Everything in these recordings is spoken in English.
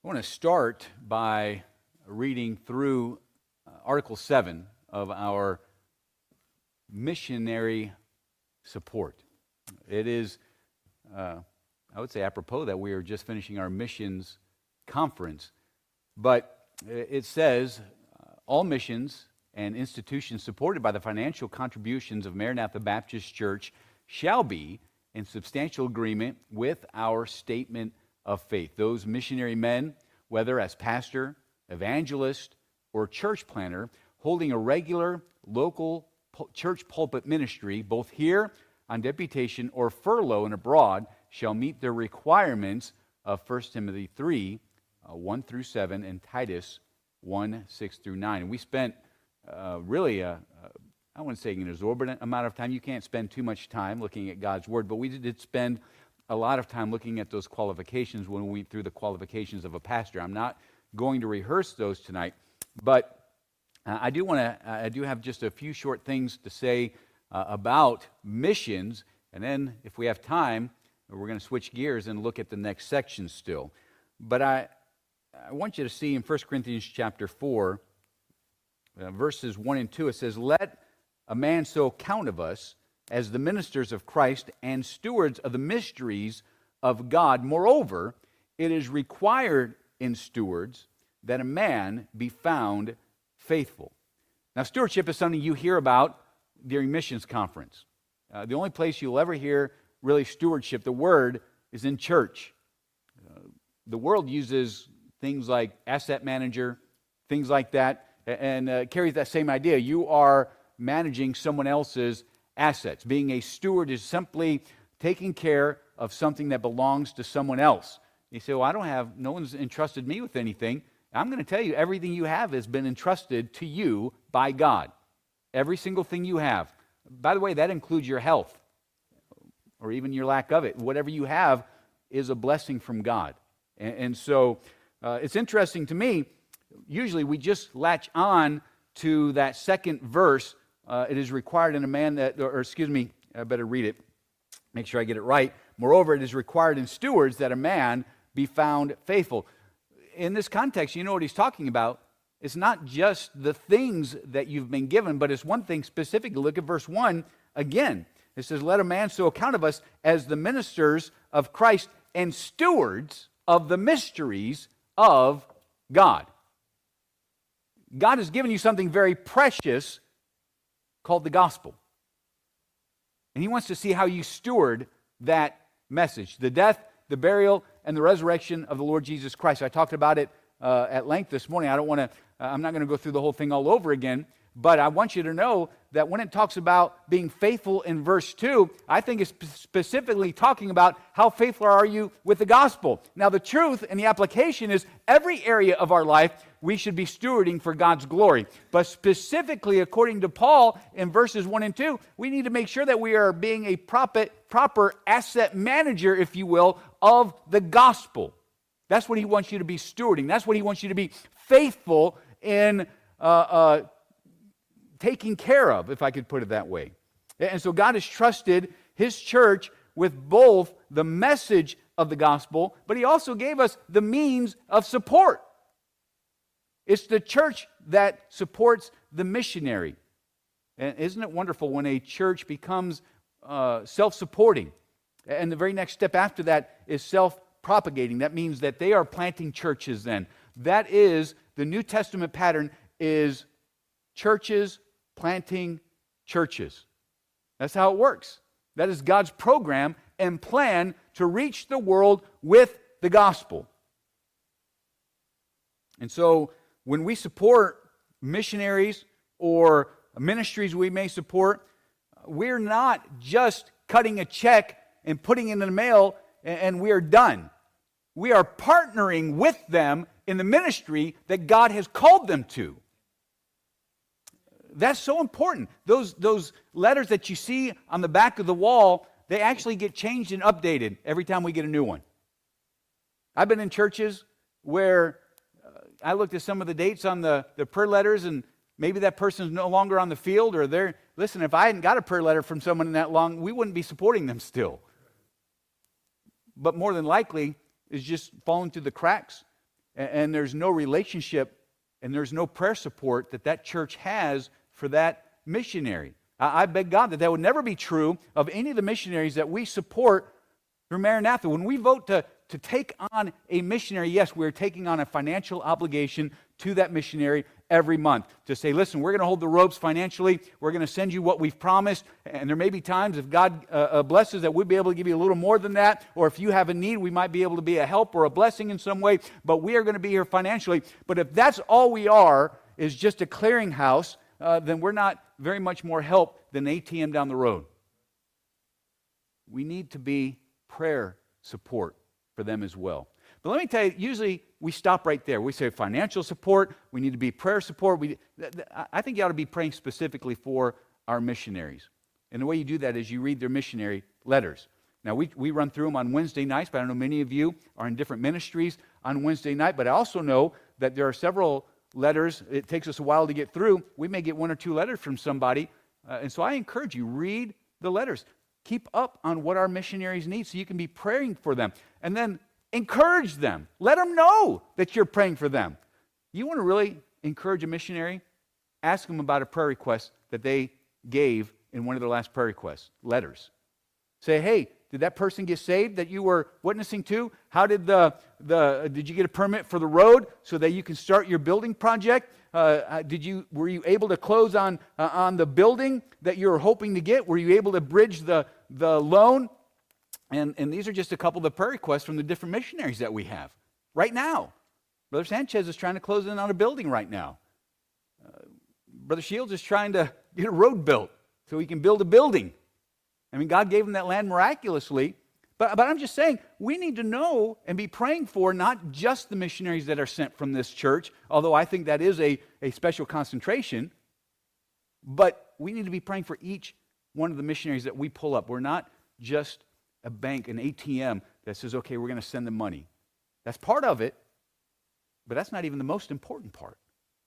I want to start by reading through Article 7 of our missionary support. It is, I would say, apropos that we are just finishing our missions conference, but it says, all missions and institutions supported by the financial contributions of Maranatha Baptist Church shall be in substantial agreement with our statement of faith. Those missionary men, whether as pastor, evangelist, or church planter, holding a regular local church pulpit ministry, both here on deputation or furlough and abroad, shall meet the requirements of 1 Timothy 3, 1 through 7, and Titus 1, 6 through 9. And we spent I wouldn't say an exorbitant amount of time. You can't spend too much time looking at God's Word, but we did spend a lot of time looking at those qualifications when we went through the qualifications of a pastor. I'm not going to rehearse those tonight, but I do have just a few short things to say about missions, and then if we have time, we're going to switch gears and look at the next section still. But I want you to see in 1 Corinthians chapter 4, verses 1 and 2, it says, "Let a man so count of us as the ministers of Christ and stewards of the mysteries of God. Moreover, it is required in stewards that a man be found faithful." Now, stewardship is something you hear about during missions conference. The only place you'll ever hear really stewardship, the word, is in church. The world uses things like asset manager, things like that, and carries that same idea. You are managing someone else's assets. Being a steward is simply taking care of something that belongs to someone else. You say, well, no one's entrusted me with anything. I'm going to tell you, everything you have has been entrusted to you by God. Every single thing you have. By the way, that includes your health, or even your lack of it. Whatever you have is a blessing from God. And so it's interesting to me, usually we just latch on to that second verse. It is required in a man that, I better read it, make sure I get it right. Moreover, it is required in stewards that a man be found faithful. In this context, you know what he's talking about. It's not just the things that you've been given, but it's one thing specifically. Look at verse 1 again. It says, "Let a man so account of us as the ministers of Christ and stewards of the mysteries of God." God has given you something very precious called the gospel. And He wants to see how you steward that message. The death, the burial, and the resurrection of the Lord Jesus Christ. I talked about it at length this morning. I'm not going to go through the whole thing all over again, but I want you to know that when it talks about being faithful in verse 2, I think it's specifically talking about how faithful are you with the gospel. Now, the truth and the application is every area of our life we should be stewarding for God's glory. But specifically, according to Paul, in verses 1 and 2, we need to make sure that we are being a proper asset manager, if you will, of the gospel. That's what he wants you to be stewarding. That's what he wants you to be faithful in taking care of, if I could put it that way. And so God has trusted His church with both the message of the gospel, but He also gave us the means of support. It's the church that supports the missionary. And isn't it wonderful when a church becomes self-supporting? And the very next step after that is self-propagating. That means that they are planting churches then. That is, the New Testament pattern is churches planting churches. That's how it works. That is God's program and plan to reach the world with the gospel. And so when we support missionaries or ministries we may support, we're not just cutting a check and putting it in the mail and we are done. We are partnering with them in the ministry that God has called them to. That's so important. Those letters that you see on the back of the wall, they actually get changed and updated every time we get a new one. I've been in churches where I looked at some of the dates on the prayer letters, and maybe that person's no longer on the field, or listen, if I hadn't got a prayer letter from someone that long, we wouldn't be supporting them still. But more than likely, it's just falling through the cracks. and there's no relationship and there's no prayer support that church has for that missionary. I beg God that would never be true of any of the missionaries that we support through Maranatha. When we vote to take on a missionary, yes, we're taking on a financial obligation to that missionary every month to say, listen, we're going to hold the ropes financially. We're going to send you what we've promised. And there may be times if God blesses that we'll be able to give you a little more than that. Or if you have a need, we might be able to be a help or a blessing in some way. But we are going to be here financially. But if that's all we are, is just a clearinghouse, then we're not very much more help than an ATM down the road. We need to be prayer support for them as well. But let me tell you, usually we stop right there. We say financial support, we need to be prayer support. I think you ought to be praying specifically for our missionaries. And the way you do that is you read their missionary letters. Now, we run through them on Wednesday nights, but I know many of you are in different ministries on Wednesday night. But I also know that there are several letters. It takes us a while to get through. We may get one or two letters from somebody. And so I encourage you, read the letters. Keep up on what our missionaries need so you can be praying for them. And then encourage them. Let them know that you're praying for them. You want to really encourage a missionary? Ask them about a prayer request that they gave in one of their last prayer requests, letters. Say, hey, did that person get saved that you were witnessing to? How did did you get a permit for the road so that you can start your building project? Were you able to close on the building that you were hoping to get? Were you able to bridge the loan? And these are just a couple of the prayer requests from the different missionaries that we have right now. Brother Sanchez is trying to close in on a building right now. Brother Shields is trying to get a road built so he can build a building. I mean, God gave him that land miraculously. But I'm just saying, we need to know and be praying for not just the missionaries that are sent from this church, although I think that is a special concentration, but we need to be praying for each one of the missionaries that we pull up. We're not just a bank, an ATM that says, okay, we're going to send them money. That's part of it, but that's not even the most important part.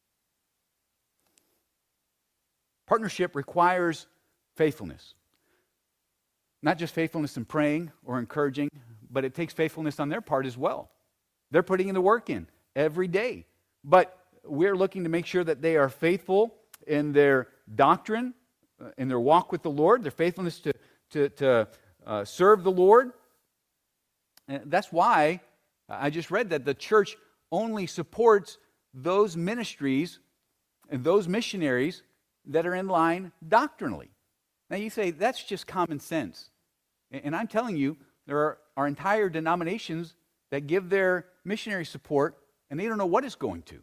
Partnership requires faithfulness. Not just faithfulness in praying or encouraging, but it takes faithfulness on their part as well. They're putting in the work in every day. But we're looking to make sure that they are faithful in their doctrine, in their walk with the Lord, their faithfulness to serve the Lord. And that's why I just read that the church only supports those ministries and those missionaries that are in line doctrinally. Now you say, that's just common sense. And I'm telling you, there are entire denominations that give their missionary support and they don't know what it's going to.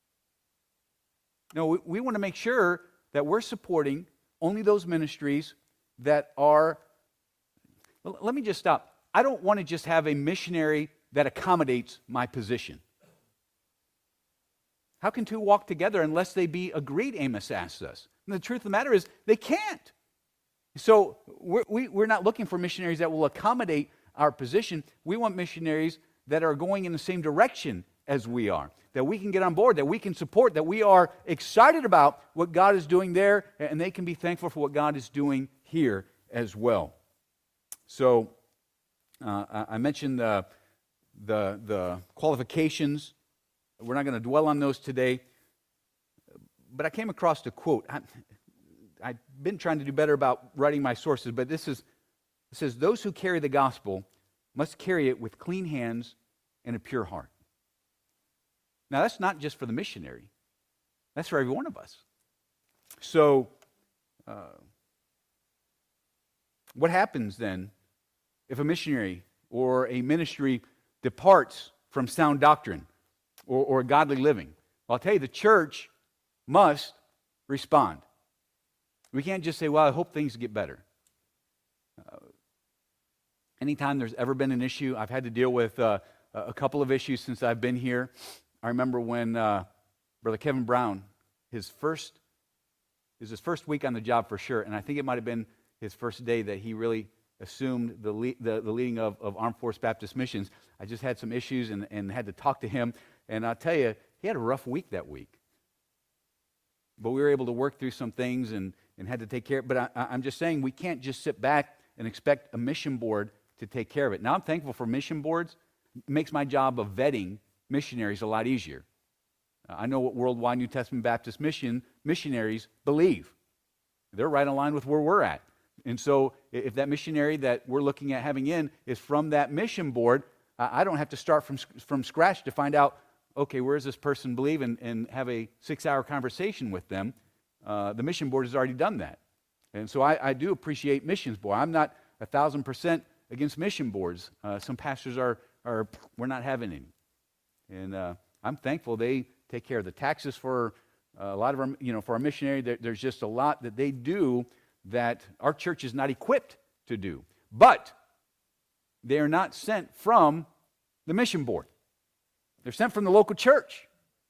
No, we want to make sure that we're supporting only those ministries that are... Well, let me just stop. I don't want to just have a missionary that accommodates my position. How can two walk together unless they be agreed, Amos asks us. And the truth of the matter is, they can't. So we're not looking for missionaries that will accommodate our position. We want missionaries that are going in the same direction as we are, that we can get on board, that we can support, that we are excited about what God is doing there, and they can be thankful for what God is doing here as well. So I mentioned the qualifications. We're not going to dwell on those today, but I came across a quote. I've been trying to do better about writing my sources, but it says, those who carry the gospel must carry it with clean hands and a pure heart. Now, that's not just for the missionary. That's for every one of us. So, what happens then if a missionary or a ministry departs from sound doctrine or godly living? Well, I'll tell you, the church must respond. We can't just say, well, I hope things get better. Anytime there's ever been an issue, I've had to deal with a couple of issues since I've been here. I remember when Brother Kevin Brown, his first week on the job for sure, and I think it might have been his first day that he really assumed the leading of Armed Force Baptist Missions. I just had some issues and had to talk to him, and I'll tell you, he had a rough week that week. But we were able to work through some things and had to take care of it. But I'm just saying, we can't just sit back and expect a mission board to take care of it. Now, I'm thankful for mission boards. It makes my job of vetting missionaries a lot easier. I know what Worldwide New Testament Baptist missionaries believe. They're right in line with where we're at. And so if that missionary that we're looking at having in is from that mission board, I don't have to start from scratch to find out, okay, where does this person believe, and have a 6-hour conversation with them. The mission board has already done that. And so I do appreciate missions board. I'm not 1,000% against mission boards. Some pastors are we're not having any. And I'm thankful they take care of the taxes for a lot of our, for our missionary. There's just a lot that they do that our church is not equipped to do. But they are not sent from the mission board. They're sent from the local church.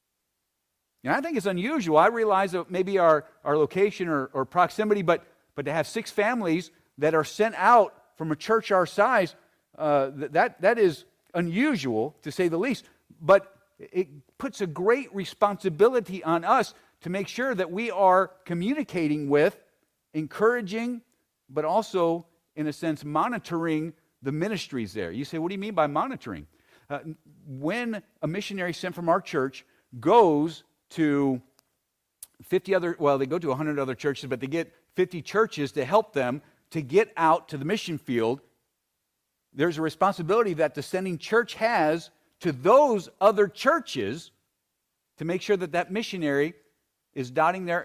And I think it's unusual. I realize that maybe our location or proximity, but to have 6 families that are sent out from a church our size, that is unusual, to say the least. But it puts a great responsibility on us to make sure that we are communicating with, encouraging, but also, in a sense, monitoring the ministries there. You say, what do you mean by monitoring? When a missionary sent from our church goes to 50 other, they go to 100 other churches, but they get 50 churches to help them to get out to the mission field, there's a responsibility that the sending church has to those other churches to make sure that missionary is dotting their,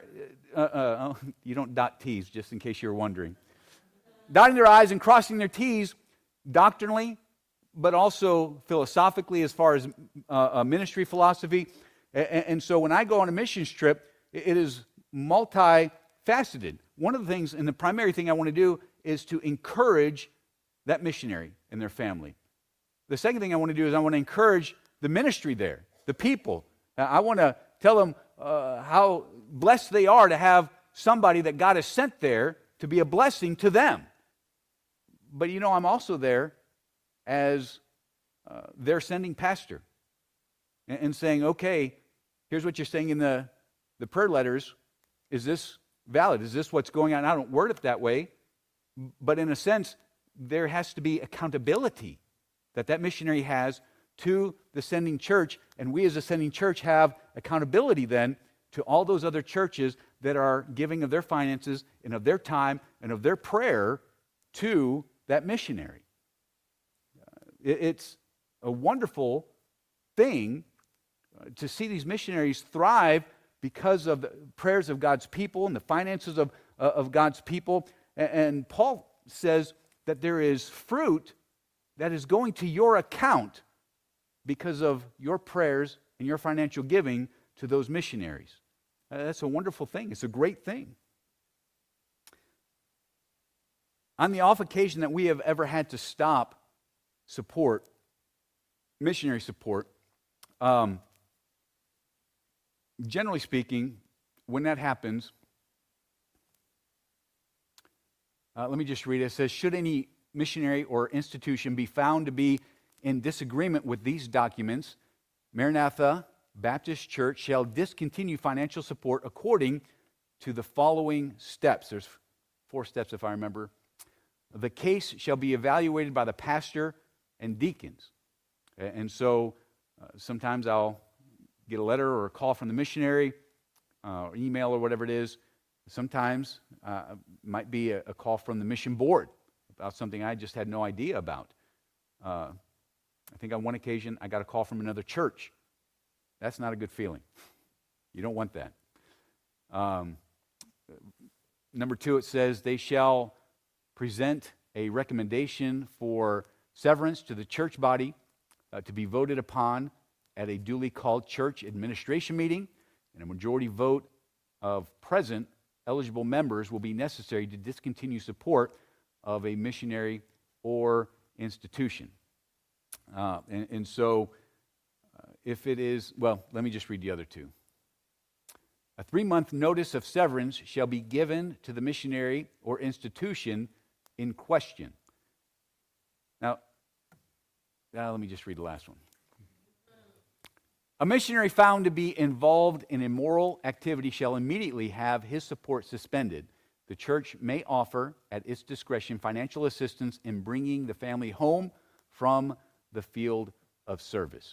you don't dot T's, just in case you were wondering, dotting their I's and crossing their T's doctrinally, but also philosophically as far as ministry philosophy. And so when I go on a missions trip, it is multifaceted. One of the things, and the primary thing I want to do, is to encourage that missionary and their family. The second thing I want to do is I want to encourage the ministry there, the people. I want to tell them how blessed they are to have somebody that God has sent there to be a blessing to them. But I'm also there as their sending pastor and saying, okay, here's what you're saying in the prayer letters. Is this valid? Is this what's going on? I don't word it that way, but in a sense, there has to be accountability that missionary has to the sending church, and we as a sending church have accountability then to all those other churches that are giving of their finances and of their time and of their prayer to that missionary. It's a wonderful thing to see these missionaries thrive because of the prayers of God's people and the finances of God's people. And Paul says that there is fruit that is going to your account because of your prayers and your financial giving to those missionaries. That's a wonderful thing. It's a great thing. On the off occasion that we have ever had to stop missionary support, generally speaking, when that happens, let me just read it. It says, should any missionary or institution be found to be in disagreement with these documents, Maranatha Baptist Church shall discontinue financial support according to the following steps. There's 4 steps if I remember. The case shall be evaluated by the pastor and deacons. And so sometimes I'll get a letter or a call from the missionary, or email or whatever it is. Sometimes it might be a call from the mission board about something I just had no idea about. I think on one occasion I got a call from another church. That's not a good feeling. You don't want that. Number 2, it says they shall present a recommendation for severance to the church body to be voted upon at a duly called church administration meeting, and a majority vote of present eligible members will be necessary to discontinue support of a missionary or institution. And so if it is, let me just read the other 2. A 3-month notice of severance shall be given to the missionary or institution in question. Now, let me just read the last one. A missionary found to be involved in immoral activity shall immediately have his support suspended. The church may offer, at its discretion, financial assistance in bringing the family home from the field of service.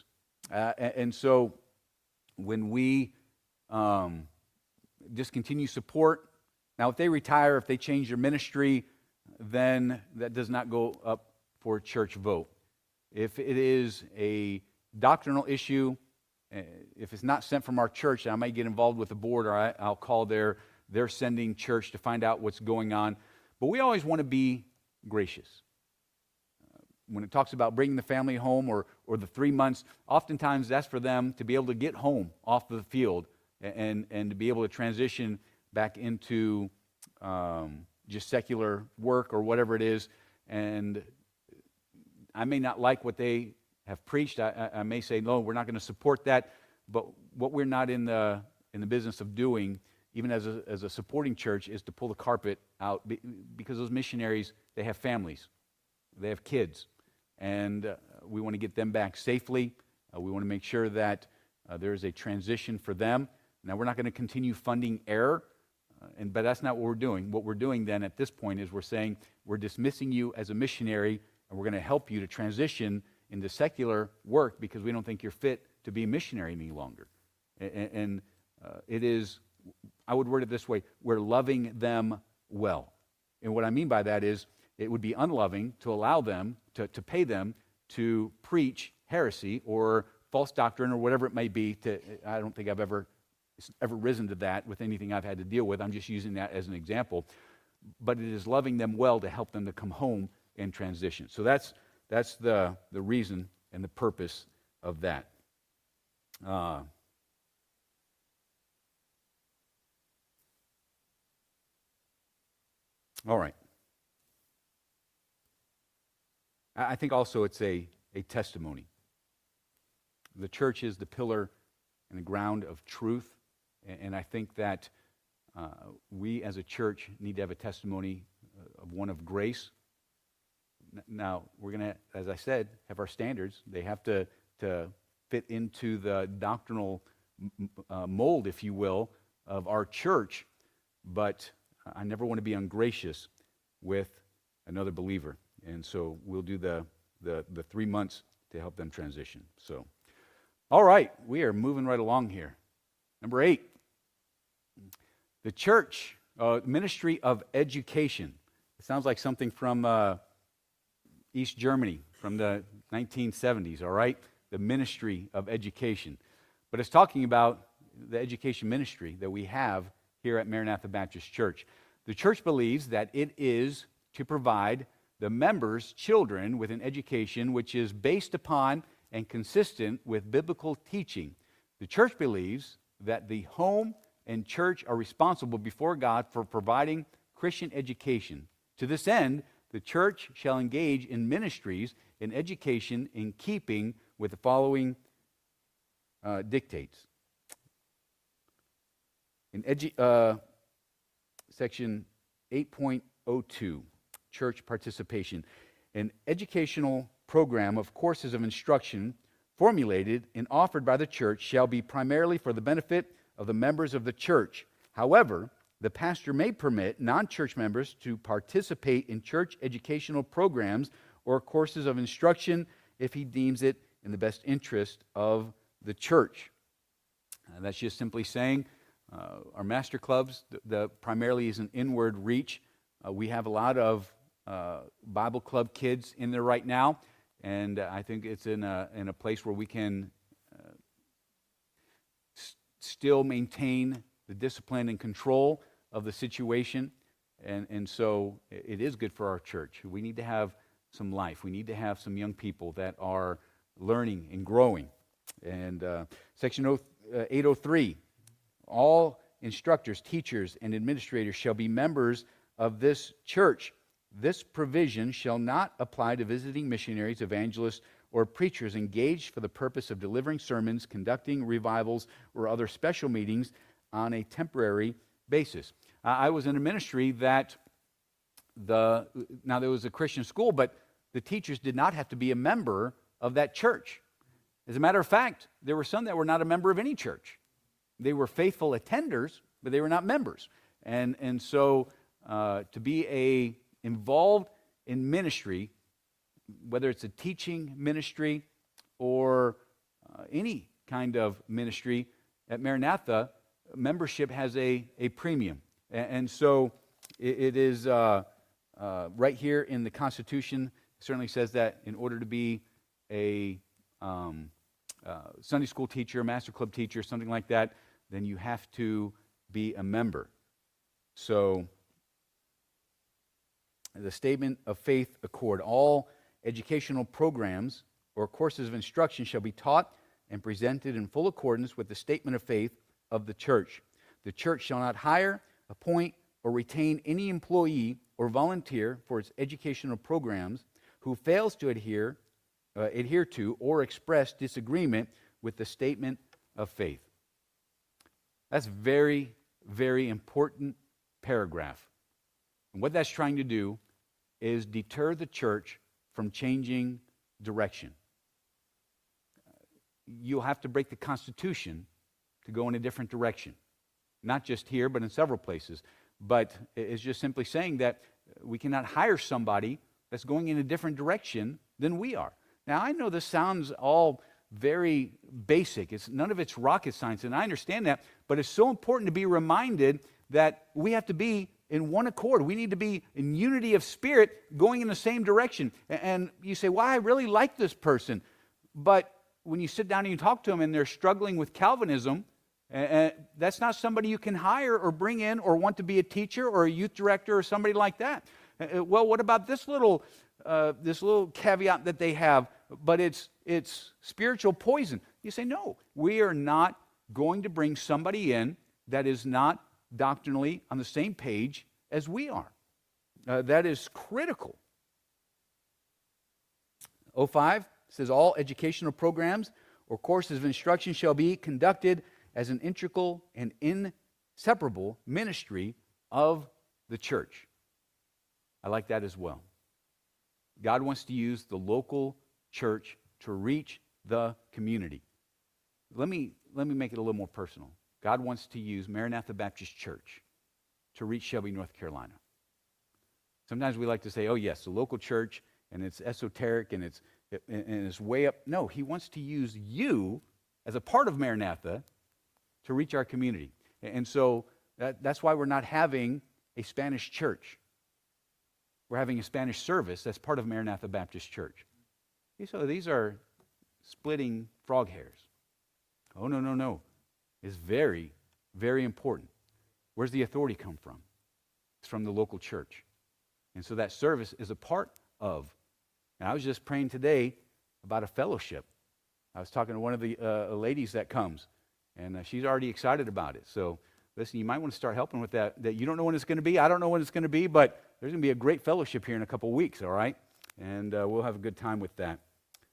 And so when we discontinue support, now if they retire, if they change their ministry, then that does not go up for a church vote. If it is a doctrinal issue, if it's not sent from our church, I might get involved with the board, or I'll call their sending church to find out what's going on. But we always want to be gracious. When it talks about bringing the family home or the 3 months, oftentimes that's for them to be able to get home off the field and to be able to transition back into just secular work or whatever it is. And I may not like what they have preached. I may say, no, we're not going to support that. But what we're not in the business of doing, even as a supporting church, is to pull the carpet out, because those missionaries, they have families, they have kids, and we want to get them back safely. We want to make sure that there is a transition for them. Now, we're not going to continue funding error, but that's not what we're doing. What we're doing then at this point is we're saying we're dismissing you as a missionary, and we're going to help you to transition into secular work because we don't think you're fit to be a missionary any longer. And it is, I would word it this way, we're loving them well. And what I mean by that is it would be unloving to allow them, to pay them to preach heresy or false doctrine or whatever it may be. I don't think I've ever risen to that with anything I've had to deal with. I'm just using that as an example. But it is loving them well to help them to come home and transition. So that's the reason and the purpose of that. All right. I think also it's a testimony. The church is the pillar and the ground of truth, and I think that we as a church need to have a testimony of one of grace. Now, we're going to, as I said, have our standards. They have to fit into the doctrinal mold, if you will, of our church, but I never want to be ungracious with another believer. And so we'll do the 3 months to help them transition. So, all right, we are moving right along here. Number 8, the church, ministry of education. It sounds like something from East Germany from the 1970s, all right? The ministry of education. But it's talking about the education ministry that we have here at Maranatha Baptist Church. The church believes that it is to provide the members' children with an education which is based upon and consistent with biblical teaching. The church believes that the home and church are responsible before God for providing Christian education. To this end, the church shall engage in ministries in education in keeping with the following dictates. In section 8.02, church participation, an educational program of courses of instruction formulated and offered by the church shall be primarily for the benefit of the members of the church. However, the pastor may permit non-church members to participate in church educational programs or courses of instruction if he deems it in the best interest of the church. That's just simply saying our master clubs, primarily is an inward reach. We have a lot of Bible club kids in there right now, and I think it's in a place where we can still maintain the discipline and control of the situation, and so it is good for our church. We need to have some life. We need to have some young people that are learning and growing. And section 803, all instructors, teachers, and administrators shall be members of this church. This provision shall not apply to visiting missionaries, evangelists, or preachers engaged for the purpose of delivering sermons, conducting revivals, or other special meetings on a temporary basis. I was in a ministry that now there was a Christian school, but the teachers did not have to be a member of that church. As a matter of fact, there were some that were not a member of any church. They were faithful attenders, but they were not members. And so to be involved in ministry, whether it's a teaching ministry or any kind of ministry at Maranatha, membership has a premium. And so it is right here in the Constitution, certainly says that in order to be a Sunday school teacher, master club teacher, something like that, then you have to be a member. So the Statement of Faith Accord, all educational programs or courses of instruction shall be taught and presented in full accordance with the statement of faith of the church. The church shall not hire, appoint, or retain any employee or volunteer for its educational programs who fails to adhere to or express disagreement with the statement of faith. That's very, very important paragraph. And what that's trying to do is deter the church from changing direction. You'll have to break the Constitution to go in a different direction. Not just here, but in several places. But it's just simply saying that we cannot hire somebody that's going in a different direction than we are. Now, I know this sounds all very basic. None of it's rocket science, and I understand that, but it's so important to be reminded that we have to be in one accord. We need to be in unity of spirit, going in the same direction. And you say, well, I really like this person. But when you sit down and you talk to them and they're struggling with Calvinism, that's not somebody you can hire or bring in or want to be a teacher or a youth director or somebody like that. Well, what about this little caveat that they have, but it's spiritual poison? You say, no, we are not going to bring somebody in that is not doctrinally on the same page as we are. That is critical. 05 says all educational programs or courses of instruction shall be conducted as an integral and inseparable ministry of the church. I like that as well. God wants to use the local church to reach the community. Let me make it a little more personal. God wants to use Maranatha Baptist Church to reach Shelby, North Carolina. Sometimes we like to say, oh yes, the local church, and it's esoteric, and it's way up. No, he wants to use you as a part of Maranatha to reach our community. And so that's why we're not having a Spanish church. We're having a Spanish service that's part of Maranatha Baptist Church. So these are splitting frog hairs. Oh, no. It's very, very important. Where's the authority come from? It's from the local church. And so that service is a part of. And I was just praying today about a fellowship. I was talking to one of the ladies that comes, and she's already excited about it. So listen, you might want to start helping with that. That you don't know when it's going to be. I don't know when it's going to be, but there's going to be a great fellowship here in a couple of weeks, all right? And we'll have a good time with that.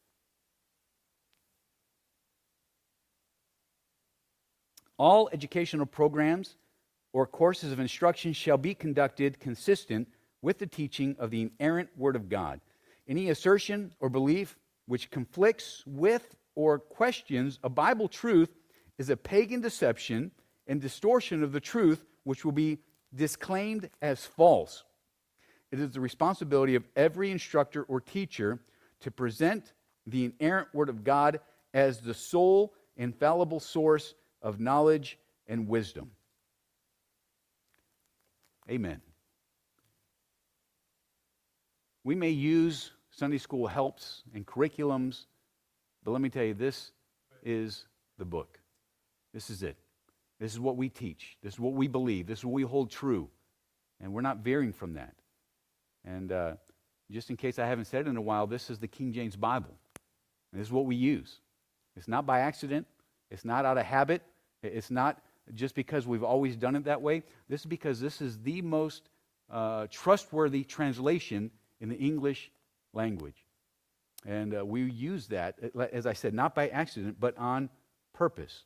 All educational programs or courses of instruction shall be conducted consistent with the teaching of the inerrant Word of God. Any assertion or belief which conflicts with or questions a Bible truth is a pagan deception and distortion of the truth, which will be disclaimed as false. It is the responsibility of every instructor or teacher to present the inerrant Word of God as the sole infallible source of knowledge and wisdom. Amen. We may use Sunday school helps and curriculums, but let me tell you, this is the book. This is it. This is what we teach. This is what we believe. This is what we hold true. And we're not veering from that. And just in case I haven't said it in a while, this is the King James Bible. And this is what we use. It's not by accident. It's not out of habit. It's not just because we've always done it that way. This is because this is the most trustworthy translation in the English language. And we use that, as I said, not by accident, but on purpose.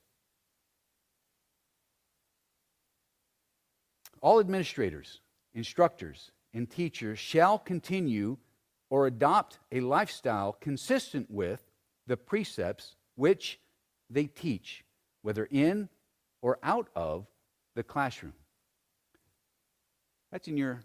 All administrators, instructors, and teachers shall continue or adopt a lifestyle consistent with the precepts which they teach, whether in or out of the classroom. That's in your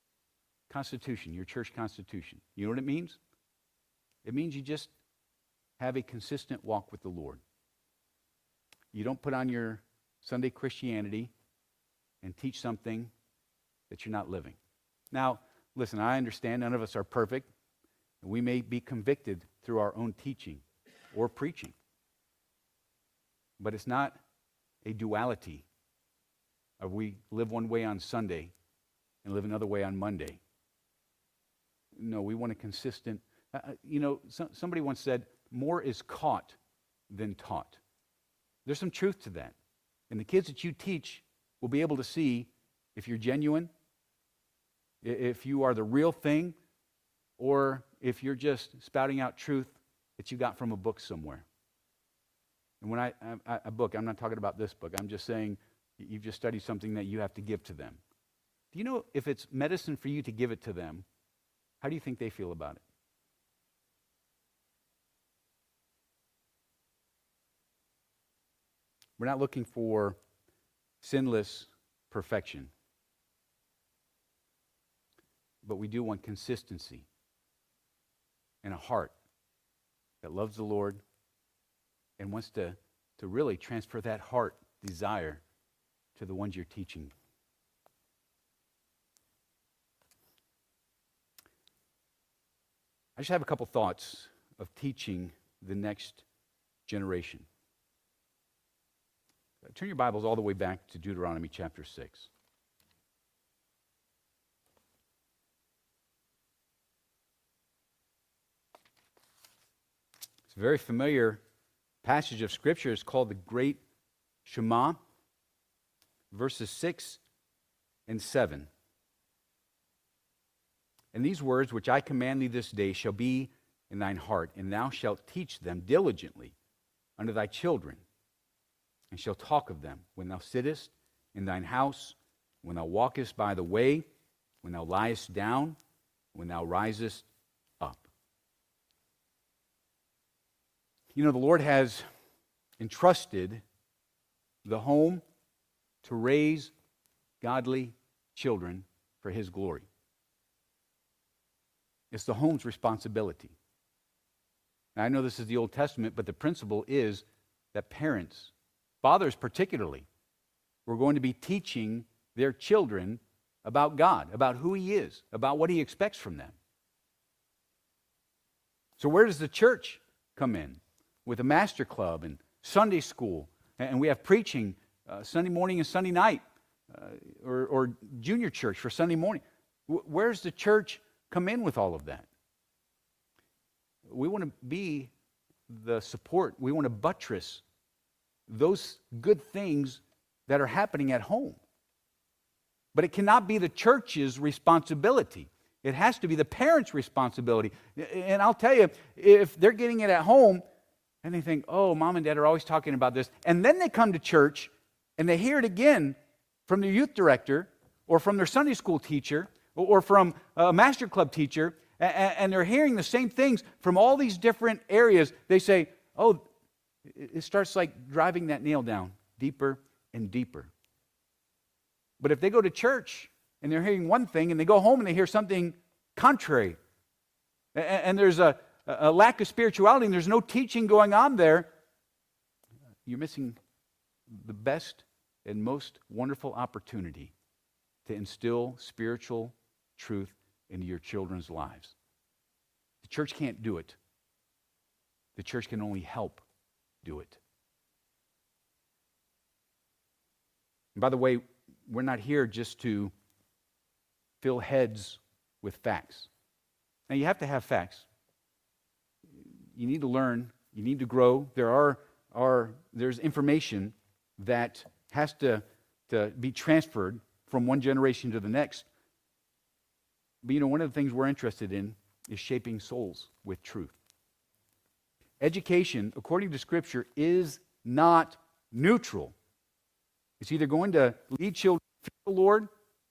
constitution, your church constitution. You know what it means? It means you just have a consistent walk with the Lord. You don't put on your Sunday Christianity and teach something that you're not living. Now, listen, I understand none of us are perfect. We may be convicted through our own teaching or preaching. But it's not a duality of we live one way on Sunday and live another way on Monday. No, we want a consistent. Somebody once said, more is caught than taught. There's some truth to that. And the kids that you teach will be able to see if you're genuine, if you are the real thing, or if you're just spouting out truth that you got from a book somewhere. And when a book, I'm not talking about this book. I'm just saying you've just studied something that you have to give to them. Do you know if it's medicine for you to give it to them, how do you think they feel about it? We're not looking for sinless perfection, but we do want consistency and a heart that loves the Lord and wants to really transfer that heart desire to the ones you're teaching. I just have a couple thoughts of teaching the next generation. Turn your Bibles all the way back to Deuteronomy chapter 6. It's a very familiar passage of Scripture. It's called the Great Shema, verses 6 and 7. And these words which I command thee this day shall be in thine heart, and thou shalt teach them diligently unto thy children, and shalt talk of them when thou sittest in thine house, when thou walkest by the way, when thou liest down, when thou risest up. You know, the Lord has entrusted the home to raise godly children for His glory. It's the home's responsibility. Now, I know this is the Old Testament, but the principle is that parents, fathers particularly, were going to be teaching their children about God, about who He is, about what He expects from them. So where does the church come in? With a master club and Sunday school, and we have preaching Sunday morning and Sunday night, or junior church for Sunday morning. Where's the church come in with all of that? We want to be the support. We want to buttress those good things that are happening at home. But it cannot be the church's responsibility. It has to be the parents' responsibility. And I'll tell you, if they're getting it at home, and they think, oh, mom and dad are always talking about this, and then they come to church, and they hear it again from their youth director, or from their Sunday school teacher, or from a master club teacher, and they're hearing the same things from all these different areas, they say, oh, it starts like driving that nail down deeper and deeper. But if they go to church and they're hearing one thing, and they go home and they hear something contrary, and there's a lack of spirituality and there's no teaching going on there, you're missing the best and most wonderful opportunity to instill spiritual truth into your children's lives. The church can't do it. The church can only help do it. And by the way, we're not here just to fill heads with facts. Now, you have to have facts. You need to learn. You need to grow. There's information that has to be transferred from one generation to the next. But you know, one of the things we're interested in is shaping souls with truth. Education, according to Scripture, is not neutral. It's either going to lead children to the Lord,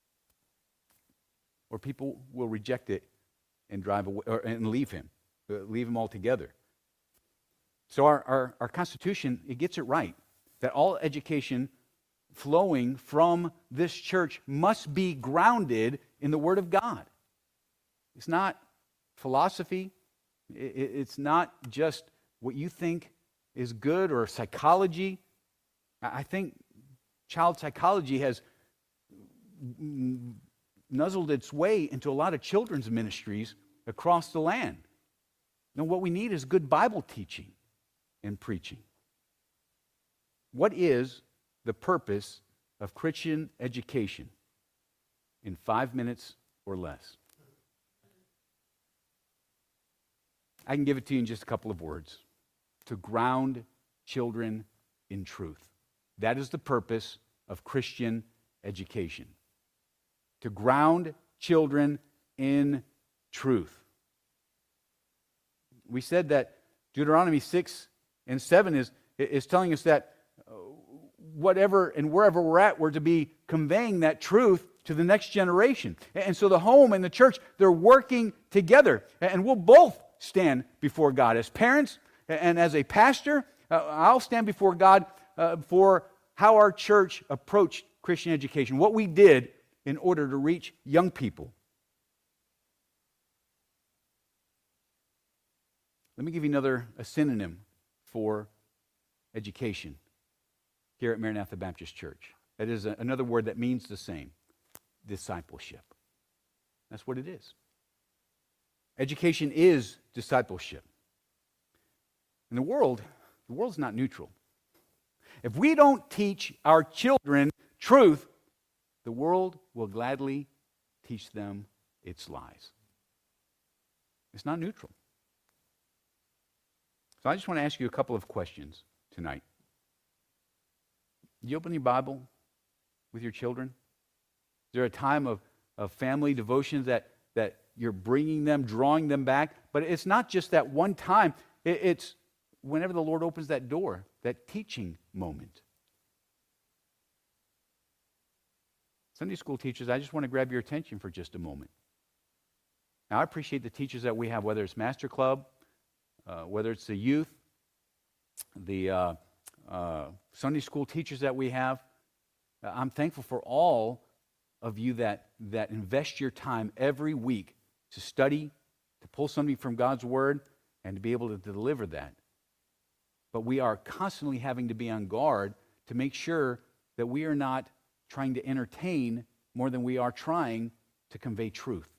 or people will reject it and drive away and leave Him altogether. So our Constitution, it gets it right that all education flowing from this church must be grounded in the Word of God. It's not philosophy. It's not just what you think is good, or psychology. I think child psychology has nuzzled its way into a lot of children's ministries across the land. No, what we need is good Bible teaching and preaching. What is the purpose of Christian education? In 5 minutes or less. I can give it to you in just a couple of words. To ground children in truth. That is the purpose of Christian education. To ground children in truth. We said that Deuteronomy 6 and 7 is telling us that whatever and wherever we're at, we're to be conveying that truth to the next generation. And so the home and the church, they're working together. And we'll both stand before God. As parents and as a pastor, I'll stand before God for how our church approached Christian education, what we did in order to reach young people. Let me give you a synonym for education here at Maranatha Baptist Church. That is another word that means the same: discipleship. That's what it is. Education is discipleship. And the world's not neutral. If we don't teach our children truth, the world will gladly teach them its lies. It's not neutral. So I just want to ask you a couple of questions tonight. Do you open your Bible with your children? Is there a time of family devotions that you're bringing them, drawing them back? But it's not just that one time. It's whenever the Lord opens that door, that teaching moment. Sunday school teachers, I just want to grab your attention for just a moment. Now, I appreciate the teachers that we have, whether it's Master Club, whether it's the youth, the Sunday school teachers that we have. I'm thankful for all of you that invest your time every week to study, to pull something from God's Word, and to be able to deliver that. But we are constantly having to be on guard to make sure that we are not trying to entertain more than we are trying to convey truth.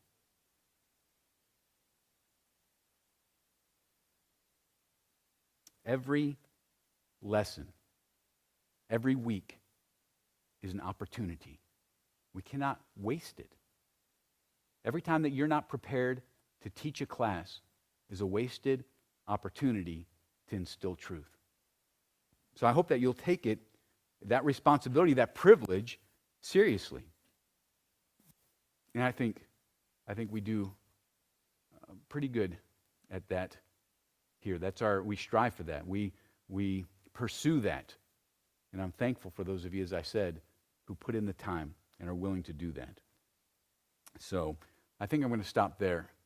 Every lesson, every week is an opportunity. We cannot waste it. Every time that you're not prepared to teach a class is a wasted opportunity to instill truth. So I hope that you'll take it, that responsibility, that privilege, seriously. And I think we do pretty good at that here. We strive for that. We pursue that. And I'm thankful for those of you, as I said, who put in the time and are willing to do that. So I think I'm going to stop there